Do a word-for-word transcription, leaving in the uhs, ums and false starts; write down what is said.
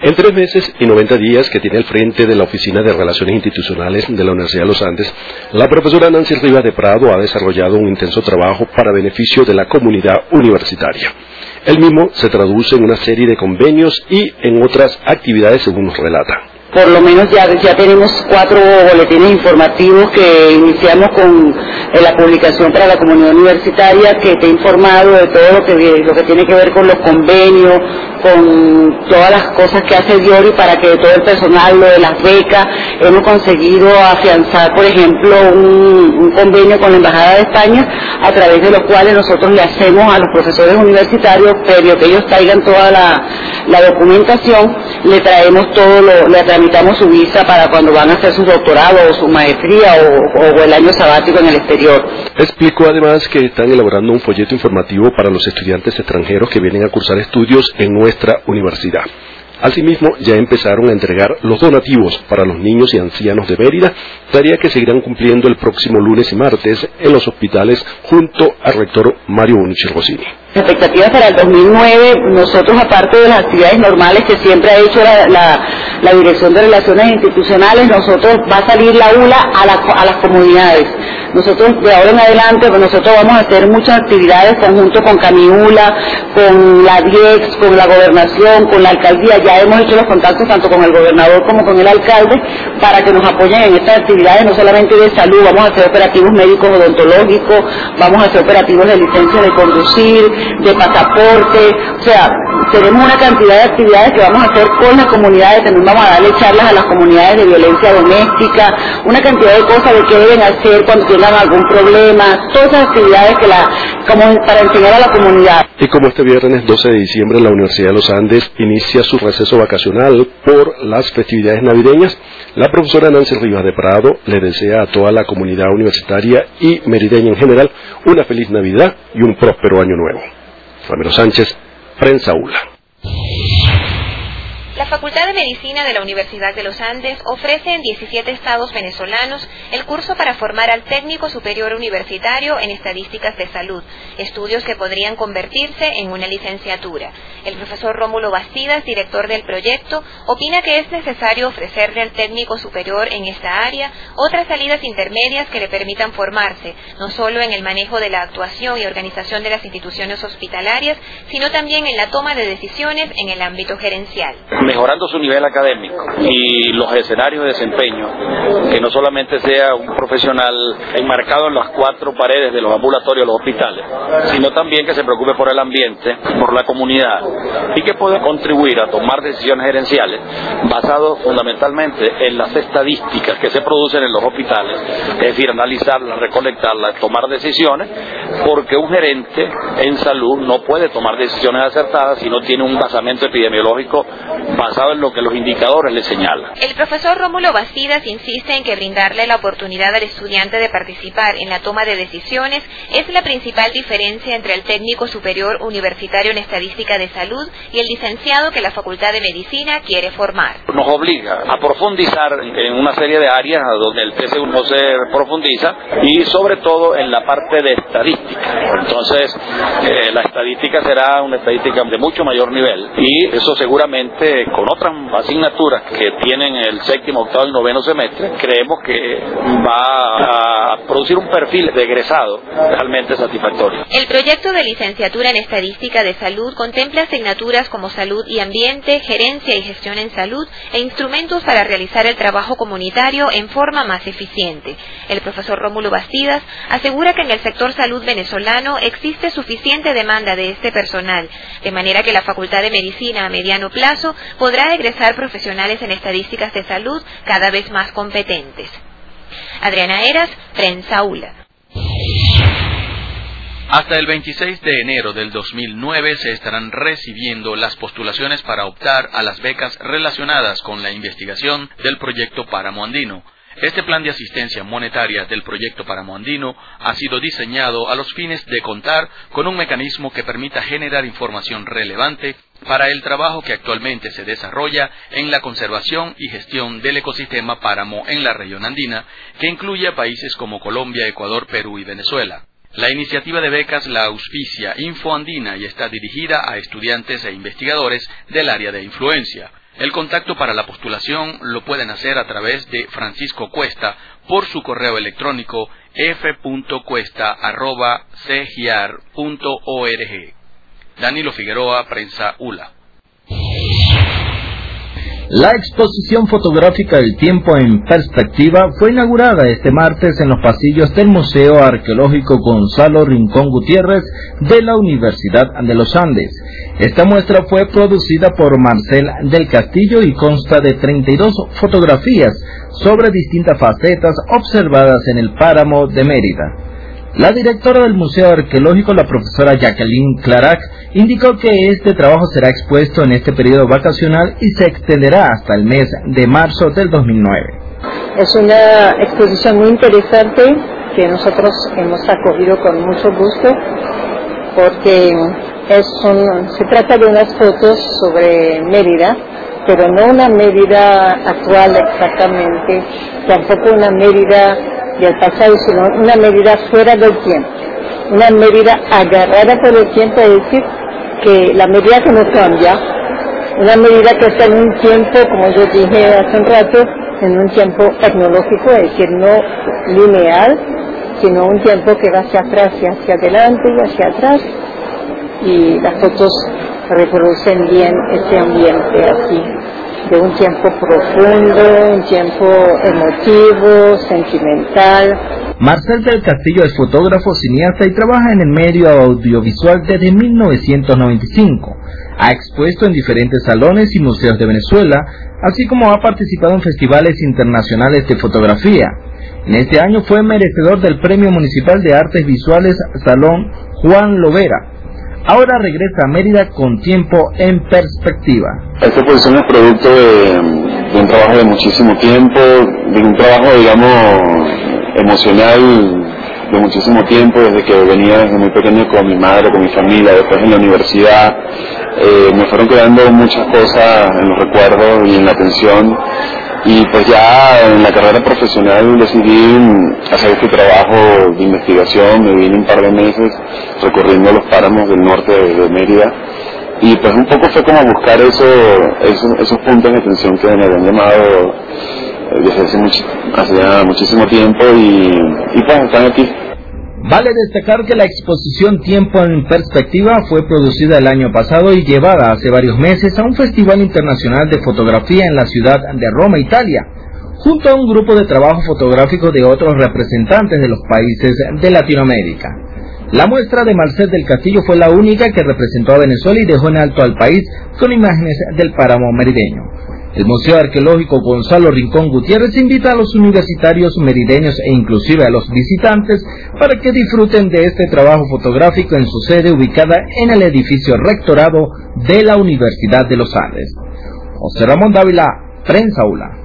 En tres meses y noventa días que tiene al frente de la Oficina de Relaciones Institucionales de la Universidad de los Andes, la profesora Nancy Rivas de Prado ha desarrollado un intenso trabajo para beneficio de la comunidad universitaria. El mismo se traduce en una serie de convenios y en otras actividades, según nos relata. Por lo menos ya, ya tenemos cuatro boletines informativos que iniciamos con eh, la publicación para la comunidad universitaria, que está informado de todo lo que, lo que tiene que ver con los convenios, con todas las cosas que hace Diori para que todo el personal, lo de las becas. Hemos conseguido afianzar, por ejemplo, un, un convenio con la Embajada de España, a través de los cuales nosotros le hacemos a los profesores universitarios, previo que ellos traigan toda la, la documentación, le traemos todo, lo, le tramitamos su visa para cuando van a hacer su doctorado o su maestría o, o el año sabático en el exterior. Explicó además que están elaborando un folleto informativo para los estudiantes extranjeros que vienen a cursar estudios en nuestra universidad. Asimismo, ya empezaron a entregar los donativos para los niños y ancianos de Mérida, tarea que seguirán cumpliendo el próximo lunes y martes en los hospitales junto al rector Mario Bonucci Rossini. Las expectativas para el dos mil nueve, nosotros, aparte de las actividades normales que siempre ha hecho la, la, la Dirección de Relaciones Institucionales, nosotros va a salir la U L A a, la, a las comunidades. Nosotros de ahora en adelante, pues nosotros vamos a hacer muchas actividades conjunto con Camiula, con la D I E X, con la Gobernación, con la Alcaldía. Ya hemos hecho los contactos tanto con el gobernador como con el alcalde para que nos apoyen en estas actividades, no solamente de salud. Vamos a hacer operativos médicos odontológicos, vamos a hacer operativos de licencia de conducir, de pasaporte. O sea, tenemos una cantidad de actividades que vamos a hacer con las comunidades. También vamos a darle charlas a las comunidades de violencia doméstica, una cantidad de cosas de qué deben hacer cuando tengan algún problema, todas esas actividades que la, como para enseñar a la comunidad. Y como este viernes doce de diciembre la Universidad de los Andes inicia su receso vacacional por las festividades navideñas, la profesora Nancy Rivas de Prado le desea a toda la comunidad universitaria y merideña en general una feliz Navidad y un próspero año nuevo. Ramiro Sánchez, Prensa U L A. La Facultad de Medicina de la Universidad de los Andes ofrece en diecisiete estados venezolanos el curso para formar al técnico superior universitario en estadísticas de salud, estudios que podrían convertirse en una licenciatura. El profesor Rómulo Bastidas, director del proyecto, opina que es necesario ofrecerle al técnico superior en esta área otras salidas intermedias que le permitan formarse, no solo en el manejo de la actuación y organización de las instituciones hospitalarias, sino también en la toma de decisiones en el ámbito gerencial. Mejorando su nivel académico y los escenarios de desempeño, que no solamente sea un profesional enmarcado en las cuatro paredes de los ambulatorios, los hospitales, sino también que se preocupe por el ambiente, por la comunidad y que pueda contribuir a tomar decisiones gerenciales basadas fundamentalmente en las estadísticas que se producen en los hospitales, es decir, analizarlas, recolectarlas, tomar decisiones, porque un gerente en salud no puede tomar decisiones acertadas si no tiene un basamento epidemiológico basado en lo que los indicadores le señalan. El profesor Rómulo Bastidas insiste en que brindarle la oportunidad al estudiante de participar en la toma de decisiones es la principal diferencia entre el técnico superior universitario en estadística de salud y el licenciado que la Facultad de Medicina quiere formar. Nos obliga a profundizar en una serie de áreas donde el T C U no se profundiza y sobre todo en la parte de estadística. Entonces, eh, la estadística será una estadística de mucho mayor nivel y eso seguramente con otras asignaturas que tienen el séptimo, octavo y noveno semestre, creemos que va a producir un perfil de egresado realmente satisfactorio. El proyecto de licenciatura en Estadística de Salud contempla asignaturas como Salud y Ambiente, Gerencia y Gestión en Salud e instrumentos para realizar el trabajo comunitario en forma más eficiente. El profesor Rómulo Bastidas asegura que en el sector salud venezolano existe suficiente demanda de este personal, de manera que la Facultad de Medicina a mediano plazo podrá egresar profesionales en estadísticas de salud cada vez más competentes. Adriana Eras, Prensa U L A. Hasta el veintiséis de enero del dos mil nueve se estarán recibiendo las postulaciones para optar a las becas relacionadas con la investigación del proyecto Páramo Andino. Este plan de asistencia monetaria del proyecto Páramo Andino ha sido diseñado a los fines de contar con un mecanismo que permita generar información relevante para el trabajo que actualmente se desarrolla en la conservación y gestión del ecosistema páramo en la región andina, que incluye a países como Colombia, Ecuador, Perú y Venezuela. La iniciativa de becas la auspicia Infoandina y está dirigida a estudiantes e investigadores del área de influencia. El contacto para la postulación lo pueden hacer a través de Francisco Cuesta por su correo electrónico f punto cuesta arroba c g i a r punto org. Danilo Figueroa, Prensa U L A. La exposición fotográfica del tiempo en perspectiva fue inaugurada este martes en los pasillos del Museo Arqueológico Gonzalo Rincón Gutiérrez de la Universidad de los Andes. Esta muestra fue producida por Marcel del Castillo y consta de treinta y dos fotografías sobre distintas facetas observadas en el páramo de Mérida. La directora del Museo Arqueológico, la profesora Jacqueline Clarac, indicó que este trabajo será expuesto en este periodo vacacional y se extenderá hasta el mes de marzo del dos mil nueve. Es una exposición muy interesante que nosotros hemos acogido con mucho gusto porque es un, se trata de unas fotos sobre Mérida, pero no una Mérida actual exactamente, tampoco una Mérida del pasado, sino una Mérida fuera del tiempo, una Mérida agarrada por el tiempo, es decir, que la Mérida que no cambia, una Mérida que está en un tiempo, como yo dije hace un rato, en un tiempo tecnológico, es decir, no lineal, sino un tiempo que va hacia atrás y hacia adelante y hacia atrás, y las fotos reproducen bien este ambiente así, de un tiempo profundo, un tiempo emotivo, sentimental. Marcel del Castillo es fotógrafo, cineasta y trabaja en el medio audiovisual desde mil novecientos noventa y cinco. Ha expuesto en diferentes salones y museos de Venezuela, así como ha participado en festivales internacionales de fotografía. En este año fue merecedor del Premio Municipal de Artes Visuales Salón Juan Lovera. Ahora regresa a Mérida con tiempo en perspectiva. Esta exposición es producto de, de un trabajo de muchísimo tiempo, de un trabajo, digamos, emocional de muchísimo tiempo, desde que venía desde muy pequeño con mi madre, con mi familia, después en la universidad. Eh, me fueron quedando muchas cosas en los recuerdos y en la atención. Y pues ya en la carrera profesional decidí hacer este trabajo de investigación. Me vine un par de meses recorriendo los páramos del norte de, de Mérida, y pues un poco fue como buscar eso, esos, esos puntos de atención que me habían llamado desde hace, mucho, hace ya muchísimo tiempo, y, y pues están aquí. Vale destacar que la exposición Tiempo en Perspectiva fue producida el año pasado y llevada hace varios meses a un festival internacional de fotografía en la ciudad de Roma, Italia, junto a un grupo de trabajo fotográfico de otros representantes de los países de Latinoamérica. La muestra de Marcel del Castillo fue la única que representó a Venezuela y dejó en alto al país con imágenes del páramo merideño. El Museo Arqueológico Gonzalo Rincón Gutiérrez invita a los universitarios merideños e inclusive a los visitantes para que disfruten de este trabajo fotográfico en su sede ubicada en el edificio rectorado de la Universidad de los Andes. José Ramón Dávila, Prensa U L A.